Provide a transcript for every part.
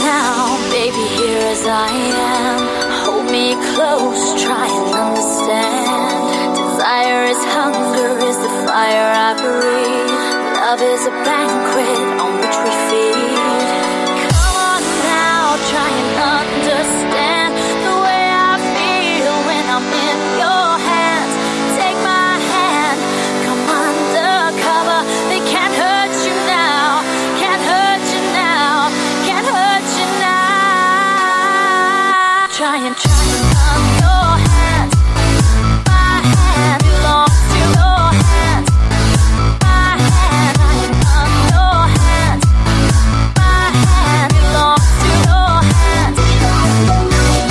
now, baby, here as I am. Hold me close, try and understand. Desire is hunger, is the fire I breathe. Love is a banquet on which we feed. Come on now, try and understand the way I feel when I'm in your hands. Take my hand, come undercover. They can't hurt you now, can't hurt you now, can't hurt you now. Try and run your hands. My hand belongs to your hands. My hand, I can run your hands. My hand belongs to your hands. I can run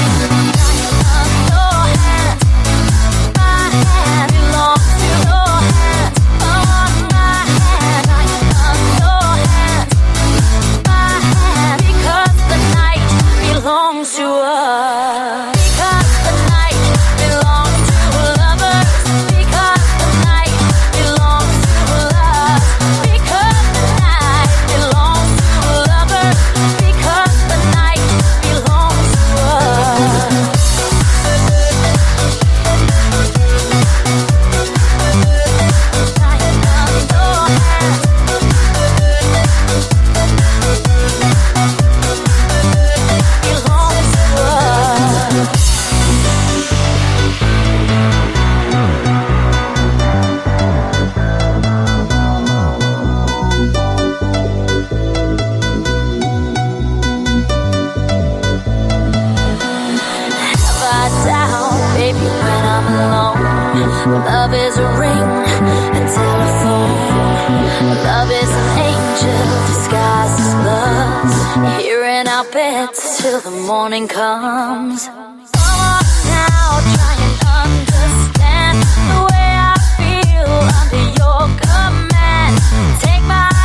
your hands. My hand belongs to your hands. Oh, my hand, I can run your hands. My hand, because the night belongs to us. Because the night belongs to lovers. Because the night belongs to us. Because the night belongs to lovers. Because the night belongs to us. Baby, when I'm alone, love is a ring and telephone. Love is an angel disguised as love, here in our beds till the morning comes. Come on now, try and understand the way I feel under your command. Take my